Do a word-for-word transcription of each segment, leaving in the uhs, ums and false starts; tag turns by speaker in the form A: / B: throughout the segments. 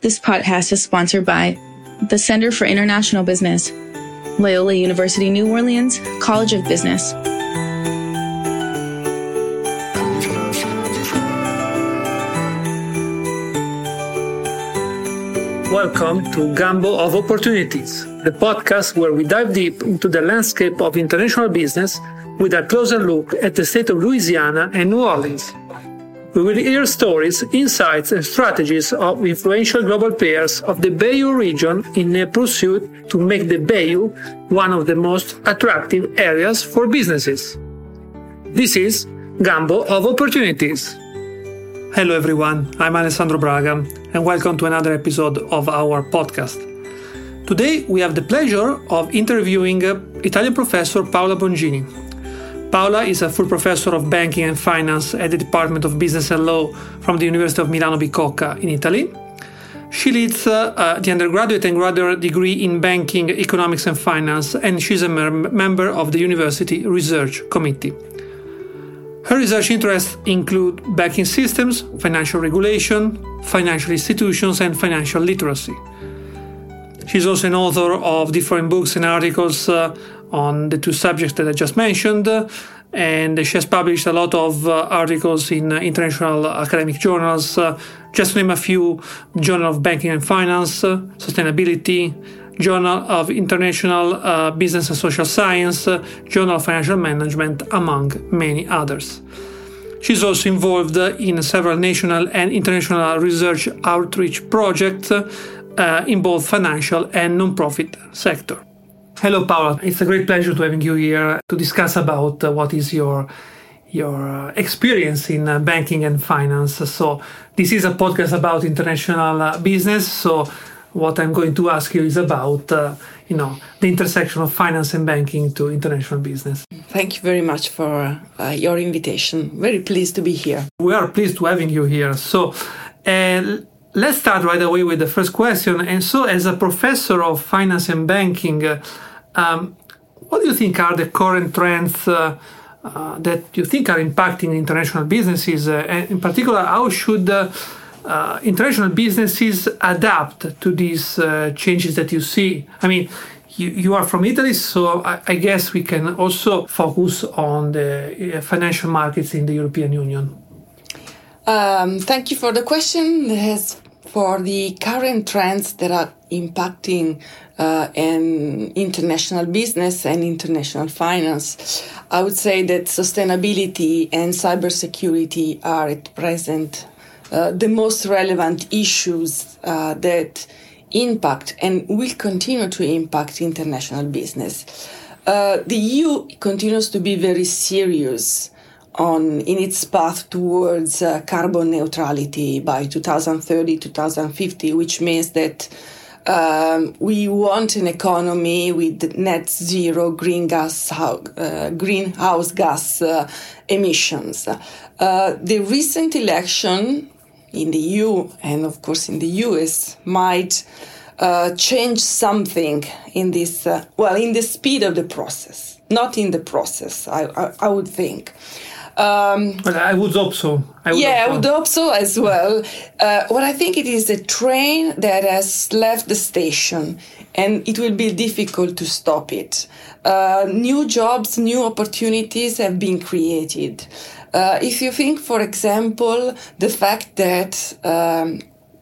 A: This podcast is sponsored by the Center for International Business, Loyola University New Orleans College of Business.
B: Welcome to Gambo of Opportunities, the podcast where we dive deep into the landscape of international business with a closer look at the state of Louisiana and New Orleans. We will hear stories, insights, and strategies of influential global players of the Bayou region in a pursuit to make the Bayou one of the most attractive areas for businesses. This is Gambo of Opportunities. Hello everyone, I'm Alessandro Braga, and welcome to another episode of our podcast. Today we have the pleasure of interviewing Italian professor Paola Bongini. Paola is a full professor of banking and finance at the Department of Business and Law from the University of Milano Bicocca in Italy. She leads uh, uh, the undergraduate and graduate degree in banking, economics and finance, and she's a mer- member of the University Research Committee. Her research interests include banking systems, financial regulation, financial institutions, and financial literacy. She's also an author of different books and articles uh, on the two subjects that I just mentioned, and she has published a lot of uh, articles in uh, international academic journals, uh, just to name a few: Journal of Banking and Finance, uh, Sustainability, Journal of International uh, Business and Social Science, uh, Journal of Financial Management, among many others. She's also involved uh, in several national and international research outreach projects uh, in both financial and non-profit sector. Hello, Paola. It's a great pleasure to having you here to discuss about uh, what is your your uh, experience in uh, banking and finance. So this is a podcast about international uh, business. So what I'm going to ask you is about, uh, you know, the intersection of finance and banking to international business.
C: Thank you very much for uh, your invitation. Very pleased to be here.
B: We are pleased to having you here. So uh, let's start right away with the first question. And so as a professor of finance and banking, uh, um, what do you think are the current trends uh, uh, that you think are impacting international businesses? Uh, and in particular, how should uh, Uh, international businesses adapt to these uh, changes that you see? I mean, you, you are from Italy, so I, I guess we can also focus on the uh, financial markets in the European Union.
C: Um, thank you for the question. As for the current trends that are impacting uh, in international business and international finance, I would say that sustainability and cybersecurity are at present Uh, the most relevant issues uh, that impact and will continue to impact international business. Uh, the E U continues to be very serious on in its path towards uh, carbon neutrality by twenty thirty, twenty fifty, which means that um, we want an economy with net zero green gas, uh, greenhouse gas uh, emissions. Uh, the recent election in the E U and, of course, in the U S might uh, change something in this, uh, well, in the speed of the process, not in the process, I, I, I would think.
B: Um, well, I would hope so.
C: I would yeah, hope so. I would hope so as well. Uh, well, I think it is a train that has left the station, and it will be difficult to stop it. Uh, new jobs, new opportunities have been created. Uh, if you think, for example, the fact that um,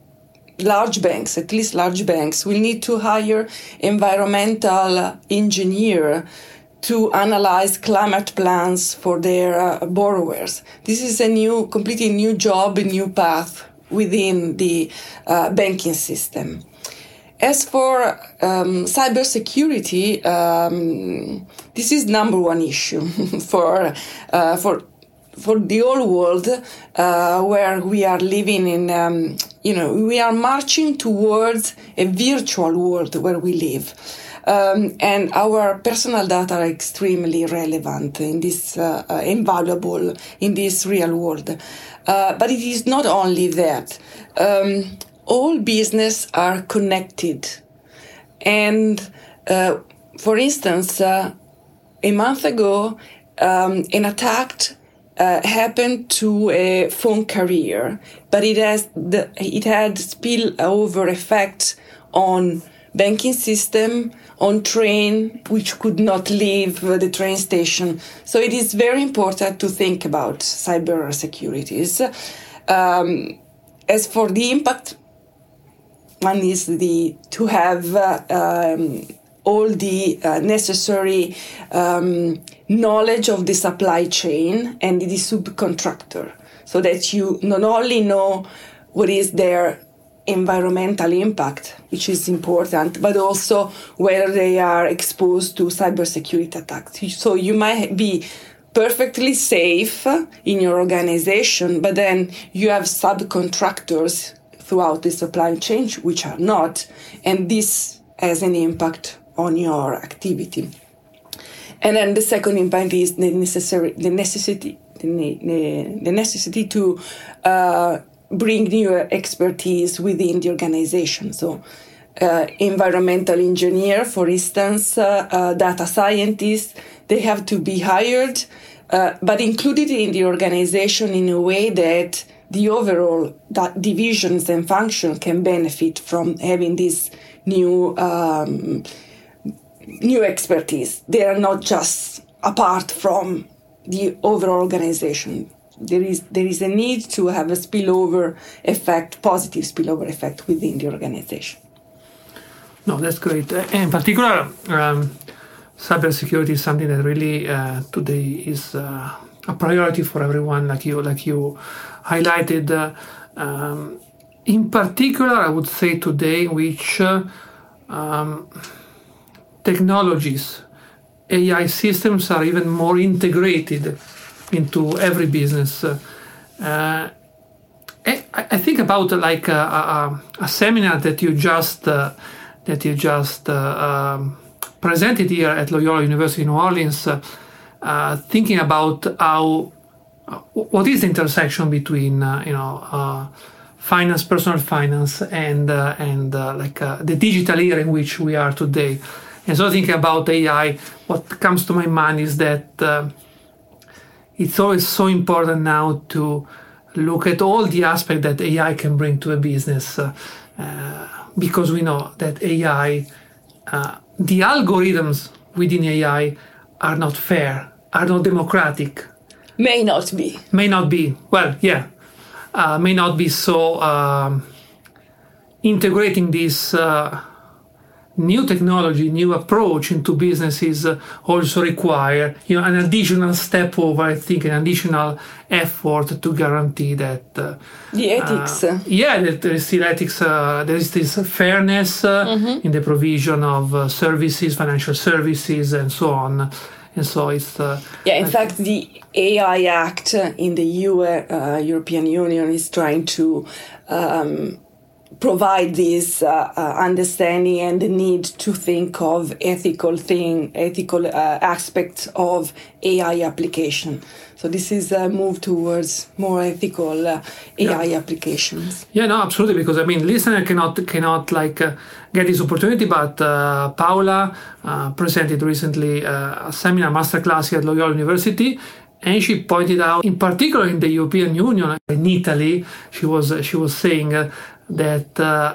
C: large banks, at least large banks, will need to hire environmental engineer to analyze climate plans for their uh, borrowers. This is a new, completely new job, a new path within the uh, banking system. As for um, cybersecurity, um, this is number one issue for uh, for for the whole world, uh, where we are living in. Um, you know, we are marching towards a virtual world where we live. Um, and our personal data are extremely relevant in this, uh, uh, invaluable in this real world. Uh, but it is not only that. Um, all business are connected. And, uh, for instance, uh, a month ago, um, an attack uh, happened to a phone carrier, but it has the, it had spillover effect on banking system, on train, which could not leave the train station. So it is very important to think about cyber securities. Um, as for the impact, one is the to have uh, um, all the uh, necessary um, knowledge of the supply chain and the subcontractor, so that you not only know what is their environmental impact, which is important, but also whether they are exposed to cybersecurity attacks. So you might be perfectly safe in your organization, but then you have subcontractors throughout the supply chain which are not, and this has an impact on your activity. And then the second impact is the necessary, the necessity, the, the necessity to uh, bring new expertise within the organization. So, uh, environmental engineer, for instance, uh, uh, data scientists, they have to be hired, uh, but included in the organization in a way that the overall that divisions and function can benefit from having this new um, new expertise. They are not just apart from the overall organization. There is there is a need to have a spillover effect, positive spillover effect within the organization.
B: No, that's great. In particular, um, cybersecurity is something that really uh, today is uh, a priority for everyone, like you like you highlighted. Uh, um, in particular, I would say today, which uh, um, technologies, A I systems are even more integrated into every business. Uh, I, I think about uh, like a, a, a seminar that you just uh, that you just uh, um, presented here at Loyola University in New Orleans, uh, uh, thinking about how uh, what is the intersection between uh, you know uh, finance, personal finance, and uh, and uh, like uh, the digital era in which we are today. And so thinking about A I, what comes to my mind is that uh, it's always so important now to look at all the aspects that A I can bring to a business, uh, uh, because we know that A I, uh, the algorithms within A I are not fair, are not democratic.
C: May not be.
B: May not be. Well, yeah. Uh, may not be so um, integrating this uh, new technology, new approach into businesses uh, also require, you know, an additional step over, I think, an additional effort to guarantee that uh,
C: the ethics.
B: Uh, yeah, that there is still ethics. Uh, there is this fairness uh, mm-hmm. in the provision of uh, services, financial services, and so on. And so it's uh,
C: yeah. In I fact, the A I Act in the U S, uh, European Union is trying to Um, provide this uh, uh, understanding and the need to think of ethical thing, ethical uh, aspects of A I application. So this is a move towards more ethical uh, A I yeah. applications.
B: Yeah, no, absolutely. Because I mean, listener cannot cannot like uh, get this opportunity, but uh, Paola uh, presented recently uh, a seminar masterclass at Loyola University. And she pointed out, in particular in the European Union, in Italy, she was uh, she was saying uh, that uh,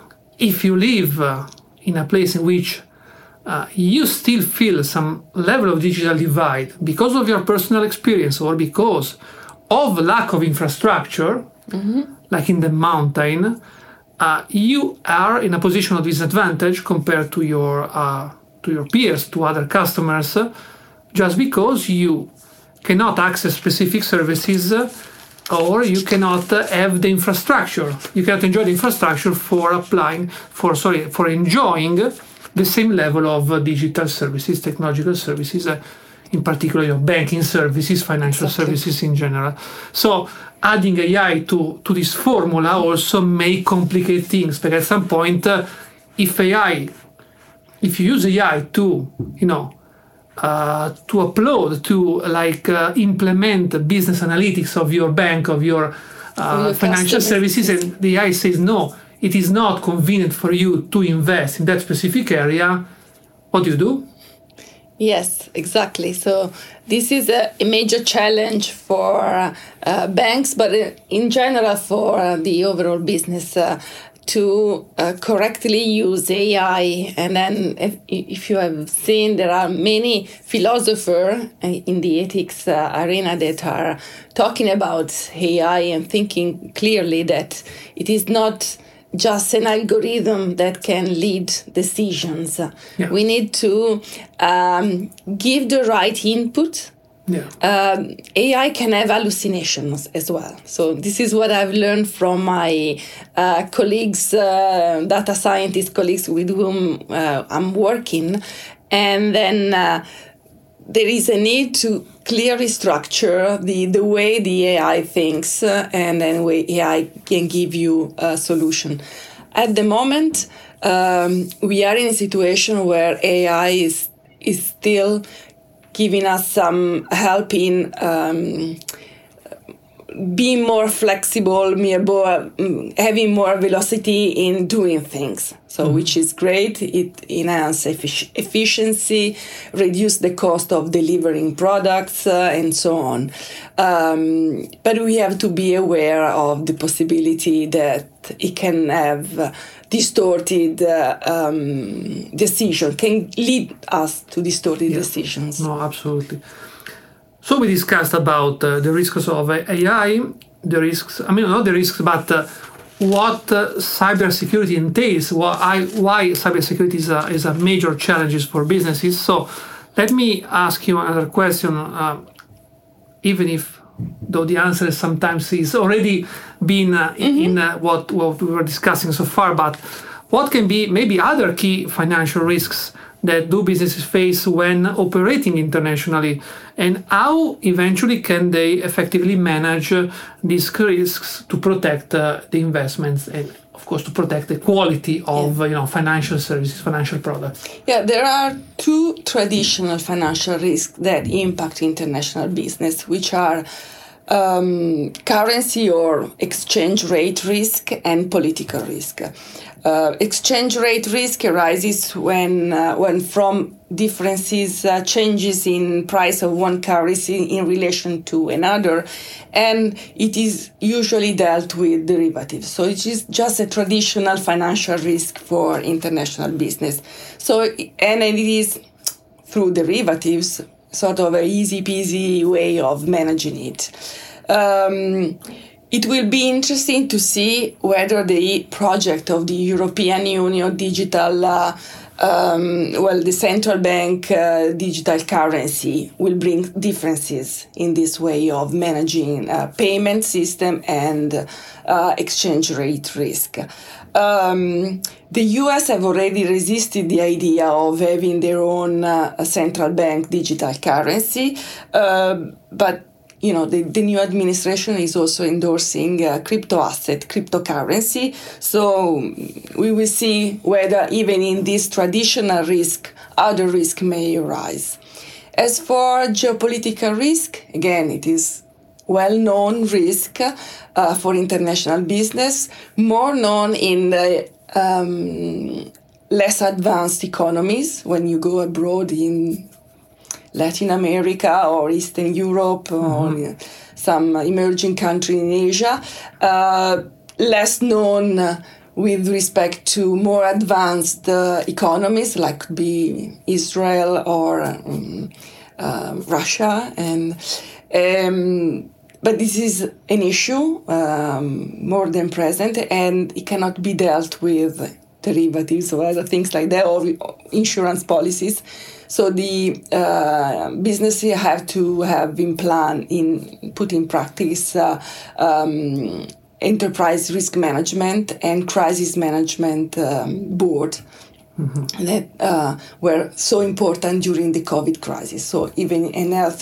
B: if you live uh, in a place in which uh, you still feel some level of digital divide because of your personal experience or because of lack of infrastructure, mm-hmm. like in the mountain, uh, you are in a position of disadvantage compared to your uh, to your peers, to other customers, uh, just because you cannot access specific services uh, or you cannot uh, have the infrastructure. You cannot enjoy the infrastructure for applying, for sorry, for enjoying the same level of uh, digital services, technological services, uh, in particular, you know, banking services, financial exactly. services in general. So adding A I to, to this formula also may complicate things, but at some point, uh, if A I, if you use A I to, you know, Uh, to upload, to like uh, implement business analytics of your bank, of your, uh, your financial services, and the A I says no, it is not convenient for you to invest in that specific area, what do you do?
C: Yes, exactly. So this is a, a major challenge for uh, banks, but in general for uh, the overall business uh, to uh, correctly use A I. And then if, if you have seen, there are many philosophers in the ethics uh, arena that are talking about A I and thinking clearly that it is not just an algorithm that can lead decisions.
B: Yeah.
C: We need to um, give the right input.
B: Yeah.
C: Um, A I can have hallucinations as well. So this is what I've learned from my uh, colleagues, uh, data scientist colleagues with whom uh, I'm working. And then uh, there is a need to clearly structure the, the way the A I thinks, uh, and then way A I can give you a solution. At the moment, um, we are in a situation where A I is is still giving us some help in um, being more flexible, more, having more velocity in doing things. So, mm-hmm. which is great. It enhances effic- efficiency, reduce the cost of delivering products, uh, and so on. Um, but we have to be aware of the possibility that it can have distorted uh, um, decision, can lead us to distorted
B: yeah.
C: decisions.
B: No, absolutely. So we discussed about uh, the risks of A I, the risks, I mean, not the risks, but uh, what uh, cybersecurity entails, why, why cybersecurity is a, is a major challenge for businesses. So let me ask you another question, uh, even if, though the answer sometimes is already been uh, mm-hmm. in uh, what, what we were discussing so far, but what can be maybe other key financial risks that do businesses face when operating internationally, and how eventually can they effectively manage uh, these risks to protect uh, the investments and, of course, to protect the quality of yeah. uh, you know financial services, financial products?
C: Yeah, there are two traditional financial risks that impact international business, which are um, currency or exchange rate risk and political risk. Uh, exchange rate risk arises when, uh, when from differences, uh, changes in price of one currency in relation to another, and it is usually dealt with derivatives. So it is just a traditional financial risk for international business. So, and it is through derivatives, sort of a easy peasy way of managing it. Um, It will be interesting to see whether the project of the European Union digital, uh, um, well, the central bank uh, digital currency will bring differences in this way of managing uh, payment system and uh, exchange rate risk. Um, the U S have already resisted the idea of having their own uh, central bank digital currency, uh, but You know, the, the new administration is also endorsing uh, crypto asset, cryptocurrency. So we will see whether even in this traditional risk, other risk may arise. As for geopolitical risk, again, it is well-known risk uh, for international business, more known in the um, less advanced economies. When you go abroad in Latin America or Eastern Europe mm-hmm. or some emerging country in Asia, uh, less known uh, with respect to more advanced uh, economies like could be Israel or um, uh, Russia. And um, but this is an issue um, more than present, and it cannot be dealt with derivatives or other things like that, or insurance policies. So the uh, businesses have to have in plan, in put in practice uh, um, enterprise risk management and crisis management um, board mm-hmm. that uh, were so important during the COVID crisis. So even in health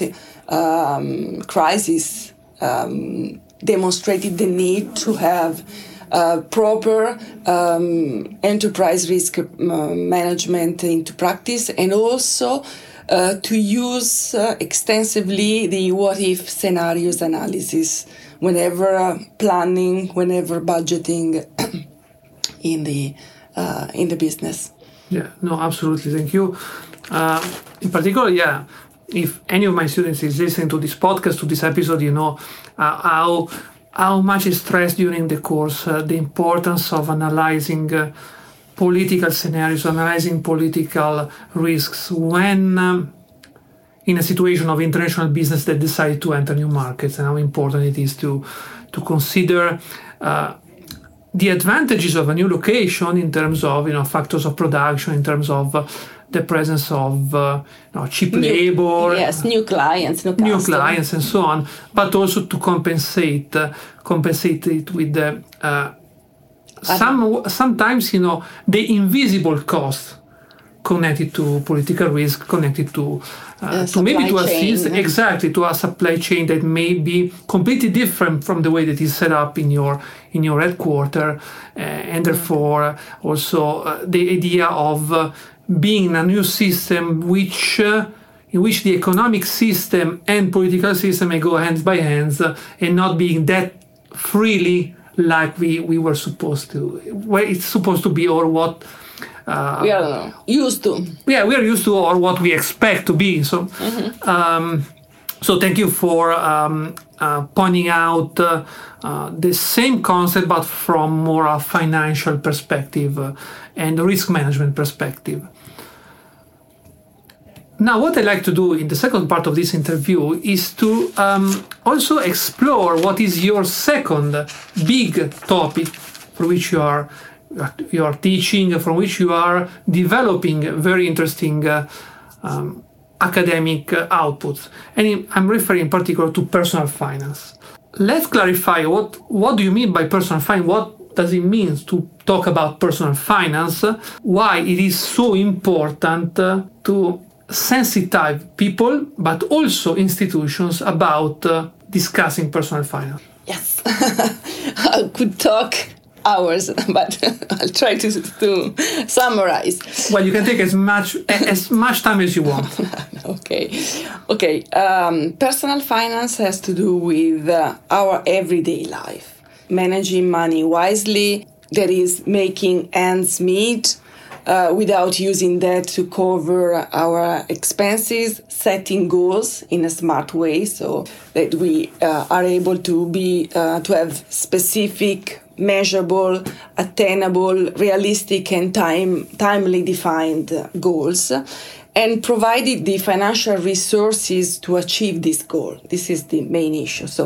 C: um, crisis um, demonstrated the need to have Uh, proper um, enterprise risk uh, management into practice, and also uh, to use uh, extensively the what-if scenarios analysis whenever uh, planning, whenever budgeting in the uh, in the business.
B: Yeah, no, absolutely. Thank you. Uh, in particular, yeah, if any of my students is listening to this podcast, to this episode, you know uh, how how much is stressed during the course, uh, the importance of analyzing uh, political scenarios, analyzing political risks when um, in a situation of international business that decide to enter new markets, and how important it is to to consider uh, the advantages of a new location in terms of, you know, factors of production, in terms of uh, the presence of uh, you know, cheap
C: New,
B: labor,
C: yes, new clients, new,
B: new
C: customers.
B: clients, and so on, but also to compensate, uh, compensate it with the uh, some sometimes, you know, the invisible costs connected to political risk, connected to uh, to maybe to assist chain. exactly to a supply chain that may be completely different from the way that is set up in your in your headquarter, uh, and therefore also uh, the idea of uh, being in a new system which uh, in which the economic system and political system may go hands by hands, uh, and not being that freely like we, we were supposed to, where it's supposed to be, or what
C: uh, we are used to.
B: Yeah, we are used to, or what we expect to be. So, mm-hmm. um, so thank you for um, uh, pointing out uh, uh, the same concept, but from more a financial perspective uh, and risk management perspective. Now, what I'd like to do in the second part of this interview is to um, also explore what is your second big topic for which you are you are teaching, from which you are developing very interesting uh, um, academic uh, outputs. And I'm referring in particular to personal finance. Let's clarify what, what do you mean by personal finance? What does it mean to talk about personal finance? Why it is so important uh, to sensitize people, but also institutions, about uh, discussing personal finance?
C: Yes, I could talk hours, but I'll try to, to summarize.
B: Well, you can take as much as much time as you want.
C: Okay, okay. Um, personal finance has to do with uh, our everyday life, managing money wisely. That is making ends meet. Uh, without using that to cover our expenses, setting goals in a smart way so that we uh, are able to be uh, to have specific, measurable, attainable, realistic, and time timely defined goals, and provided the financial resources to achieve this goal. This is the main issue. So,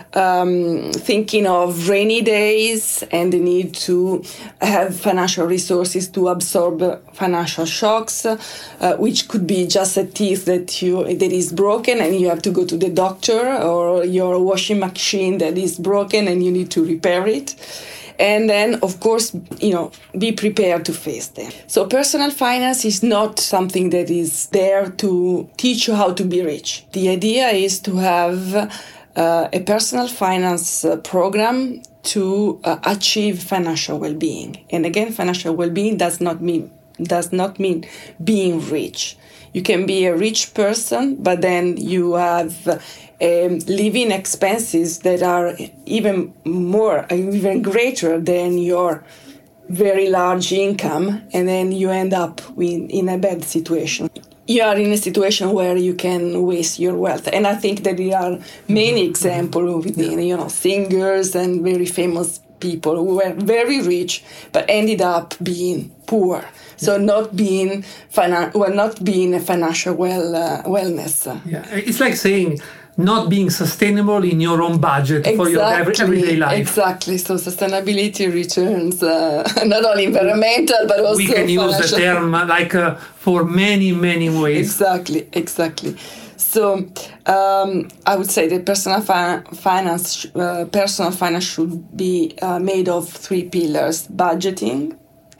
C: um, thinking of rainy days and the need to have financial resources to absorb financial shocks, uh, which could be just a teeth that you that is broken and you have to go to the doctor, or your washing machine that is broken and you need to repair it. And then, of course, you know, be prepared to face them. So personal finance is not something that is there to teach you how to be rich. The idea is to have uh, a personal finance uh, program to uh, achieve financial well-being. And again, financial well-being does not mean does not mean being rich. You can be a rich person, but then you have Um, living expenses that are even more, even greater than your very large income, and then you end up with, in a bad situation. You are in a situation where you can waste your wealth. And I think that there are many examples within, you know, singers and very famous people who were very rich but ended up being poor. So not being finan- well, not being a financial well uh, wellness.
B: Yeah, it's like saying not being sustainable in your own budget
C: exactly,
B: for your every, everyday life.
C: Exactly. So sustainability returns uh, not only environmental but also
B: we can use the term like uh, for many many ways.
C: Exactly, exactly. So um, I would say that personal fi- finance, uh, personal finance should be uh, made of three pillars: budgeting,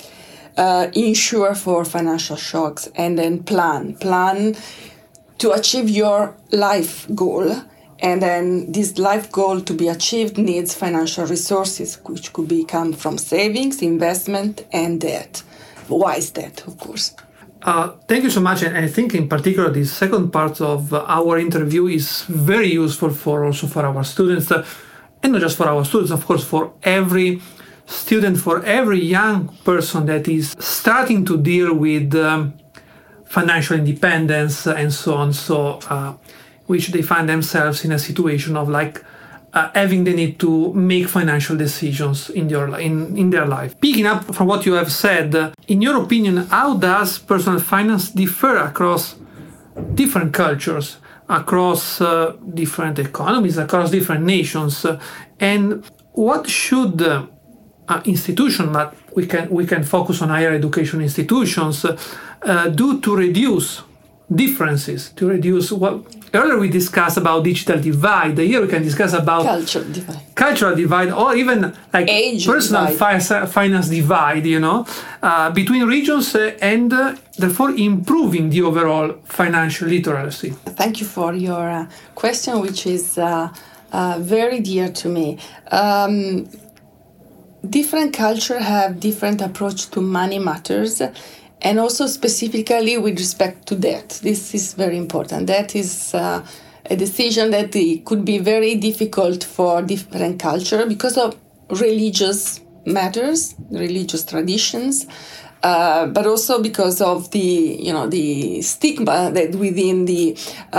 C: uh, insure for financial shocks, and then plan. Plan to achieve your life goal, and then this life goal to be achieved needs financial resources, which could be come from savings, investment, and debt. Wise debt, of course.
B: Uh, thank you so much, and I think in particular this second part of our interview is very useful for also for our students, uh, and not just for our students, of course, for every student, for every young person that is starting to deal with um, financial independence and so on, so uh, which they find themselves in a situation of like uh, having the need to make financial decisions in their in, in their life. Picking up from what you have said, uh, in your opinion, how does personal finance differ across different cultures, across uh, different economies, across different nations, uh, and what should uh, uh, institutions, but we can we can focus on higher education institutions, uh, uh, do to reduce differences, to reduce what earlier we discussed about digital divide. Here we can discuss about
C: cultural divide,
B: cultural divide, or even like
C: age
B: personal
C: divide.
B: fi- finance divide. You know, uh, between regions uh, and uh, therefore improving the overall financial literacy.
C: Thank you for your uh, question, which is uh, uh, very dear to me. Um, different cultures have different approach to money matters. And also specifically with respect to debt. This is very important. That is uh, a decision that it could be very difficult for different culture because of religious matters, religious traditions, uh, but also because of the, you know, the stigma that within the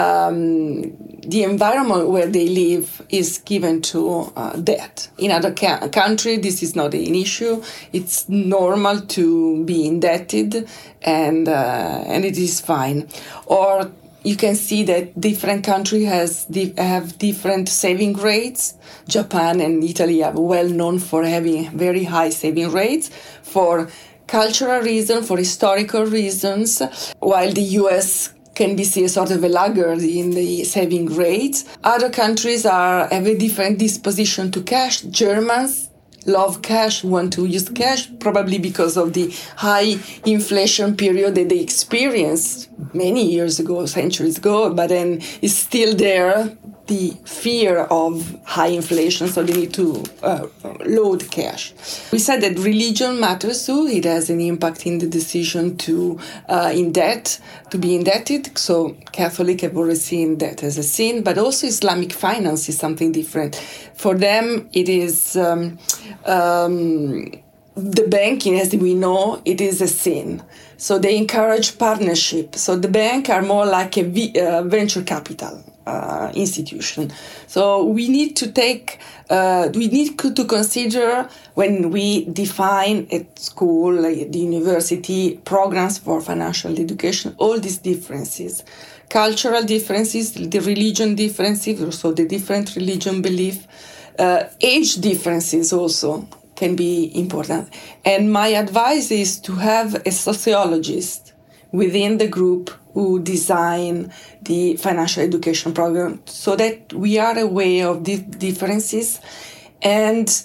C: um, the environment where they live is given to uh, debt. In other ca- countries, this is not an issue. It's normal to be indebted, and uh, and it is fine. Or you can see that different countries has di- have different saving rates. Japan and Italy are well known for having very high saving rates for cultural reasons, for historical reasons, while the U S can be seen as sort of a laggard in the saving rates. Other countries are have a different disposition to cash. Germans love cash, want to use cash, probably because of the high inflation period that they experienced many years ago, centuries ago, but then it's still there, the fear of high inflation, so they need to uh, load cash. We said that religion matters too. It has an impact in the decision to uh, in debt, to be indebted. So Catholic have always seen that as a sin, but also Islamic finance is something different. For them, it is um, um, the banking, as we know, it is a sin. So they encourage partnership. So the bank are more like a v- uh, venture capital uh, institution. So we need to take, uh, we need to consider when we define at school, like the university, programs for financial education, all these differences. Cultural differences, the religion differences, so the different religion belief, uh, age differences also can be important. And my advice is to have a sociologist within the group who design the financial education program so that we are aware of the differences and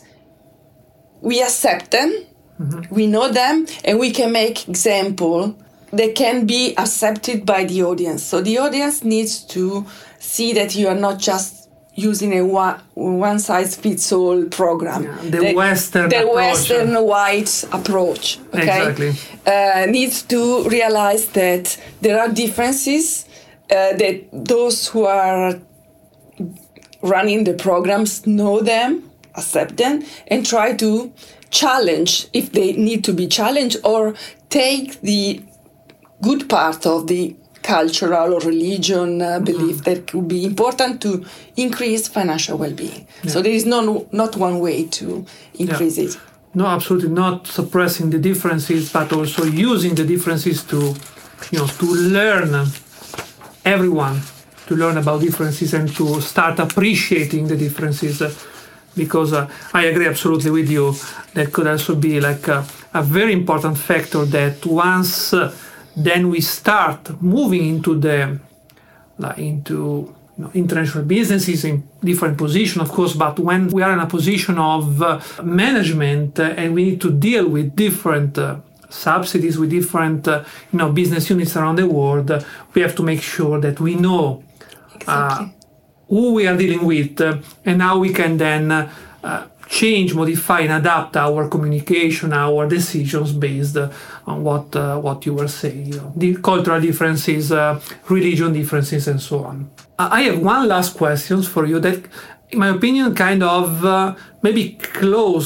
C: we accept them, mm-hmm. we know them, and we can make example that can be accepted by the audience. So the audience needs to see that you are not just using a one, one size fits all program.
B: Yeah, the, the Western
C: the
B: approach.
C: Western white approach. Okay?
B: Exactly.
C: Uh, needs to realize that there are differences, uh, that those who are running the programs know them, accept them, and try to challenge if they need to be challenged, or take the good part of the cultural or religion uh, belief mm-hmm. that could be important to increase financial well-being. Yeah. So there is no not one way to increase yeah. it.
B: No, absolutely not suppressing the differences, but also using the differences to, you know, to learn everyone, to learn about differences and to start appreciating the differences. Uh, because uh, I agree absolutely with you. That could also be like a, a very important factor that once uh, then we start moving into the like into you know, international businesses in different position, of course, but when we are in a position of uh, management uh, and we need to deal with different uh, subsidies, with different uh, you know business units around the world, uh, we have to make sure that we know exactly. uh, who we are dealing with uh, and how we can then uh, uh, change, modify, and adapt our communication, our decisions based uh, on what uh, what you were saying, you know, the cultural differences, uh, religion differences, and so on. I have one last question for you that, in my opinion, kind of uh, maybe close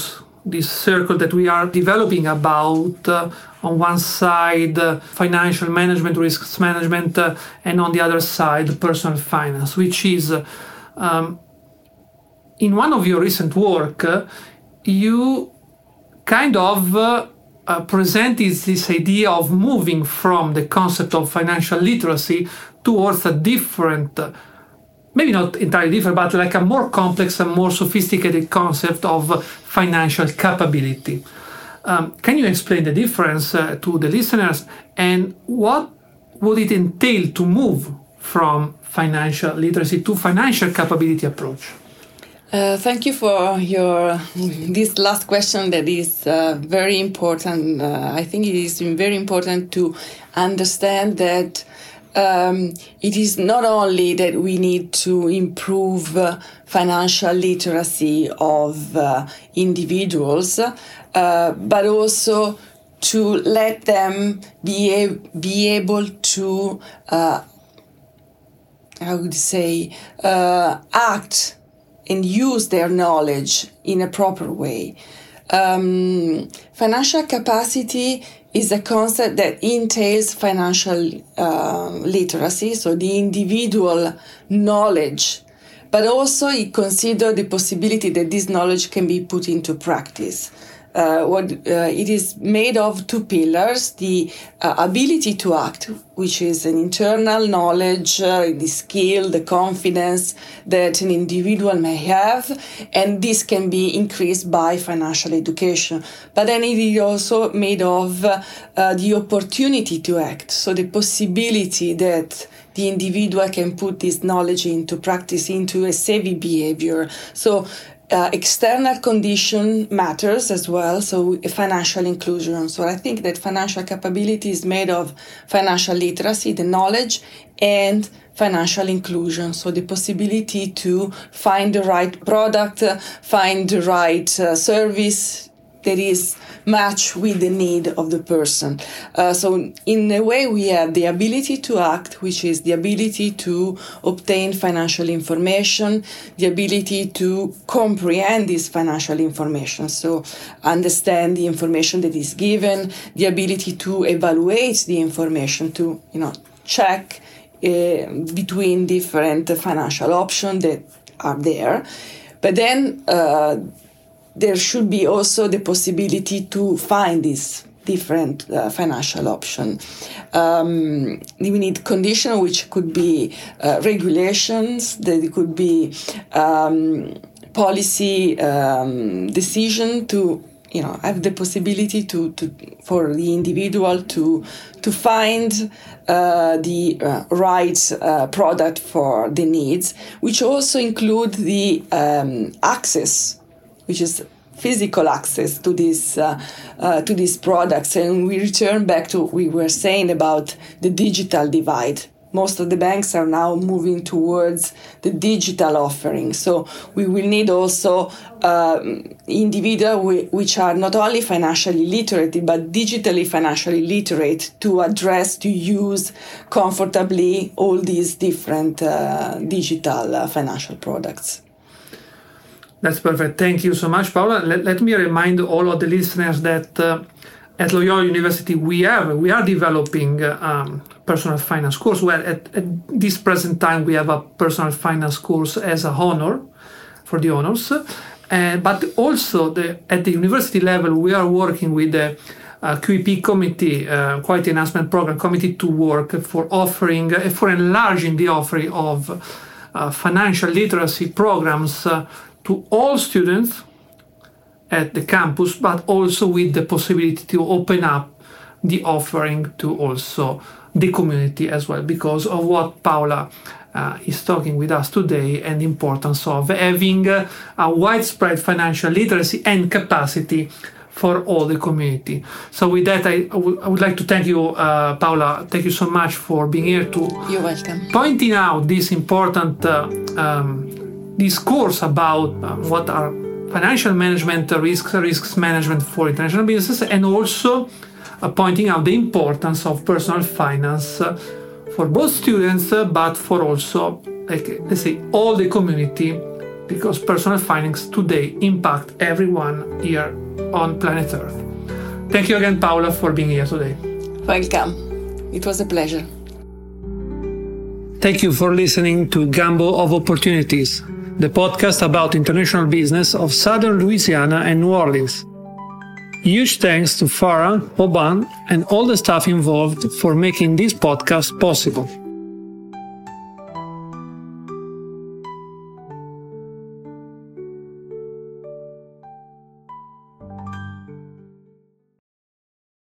B: this circle that we are developing about, uh, on one side, uh, financial management, risks management, uh, and on the other side, personal finance, which is, uh, um, in one of your recent work, uh, you kind of uh, uh, presented this idea of moving from the concept of financial literacy towards a different, uh, maybe not entirely different, but like a more complex and more sophisticated concept of financial capability. Um, can you explain the difference uh, to the listeners, and what would it entail to move from financial literacy to financial capability approach?
C: Uh, thank you for your this last question that is uh, very important. Uh, I think it is very important to understand that Um, it is not only that we need to improve uh, financial literacy of uh, individuals, uh, but also to let them be, a- be able to, uh, I would say, uh, act and use their knowledge in a proper way. Um, financial capacity is a concept that entails financial uh, literacy, so the individual knowledge, but also it considers the possibility that this knowledge can be put into practice. Uh, what uh, it is made of two pillars: the uh, ability to act, which is an internal knowledge, uh, the skill, the confidence that an individual may have, and this can be increased by financial education. But then it is also made of uh, uh, the opportunity to act, so the possibility that the individual can put this knowledge into practice, into a savvy behavior. So Uh, external condition matters as well, so financial inclusion. So I think that financial capability is made of financial literacy, the knowledge, and financial inclusion. So the possibility to find the right product, uh, find the right uh, service that is matched with the need of the person. Uh, so in a way, we have the ability to act, which is the ability to obtain financial information, the ability to comprehend this financial information, so understand the information that is given, the ability to evaluate the information, to, you know, check uh, between different financial options that are there. But then uh, there should be also the possibility to find this different uh, financial option. Um, we need condition, which could be uh, regulations, that it could be um, policy um, decision to, you know, have the possibility to, to for the individual to to find uh, the uh, right uh, product for the needs, which also include the um, access, which is physical access to these uh, uh, to these products. And we return back to what we were saying about the digital divide. Most of the banks are now moving towards the digital offering. So we will need also uh, individuals which are not only financially literate, but digitally financially literate to address, to use comfortably all these different uh, digital uh, financial products.
B: That's perfect. Thank you so much, Paola. Let, let me remind all of the listeners that uh, at Loyola University we have we are developing uh, um, personal finance course. Well, at, at this present time we have a personal finance course as a honor for the honors, uh, but also the, at the university level we are working with the uh, Q E P committee, uh, Quality Enhancement Program Committee, to work for offering uh, for enlarging the offering of uh, financial literacy programs Uh, to all students at the campus, but also with the possibility to open up the offering to also the community as well, because of what Paola uh, is talking with us today, and the importance of having uh, a widespread financial literacy and capacity for all the community. So with that, I, I, w- I would like to thank you, uh, Paola. Thank you so much for being here to
C: You're welcome.
B: pointing out this important uh, um, this course about uh, what are financial management, uh, risks, risks management for international businesses, and also uh, pointing out the importance of personal finance uh, for both students, uh, but for also, like, let's say, all the community, because personal finance today impact everyone here on planet Earth. Thank you again, Paola, for being here today.
C: Welcome. It was a pleasure.
B: Thank you for listening to Gamble of Opportunities, the podcast about international business of Southern Louisiana and New Orleans. Huge thanks to Farah, Oban, and all the staff involved for making this podcast possible.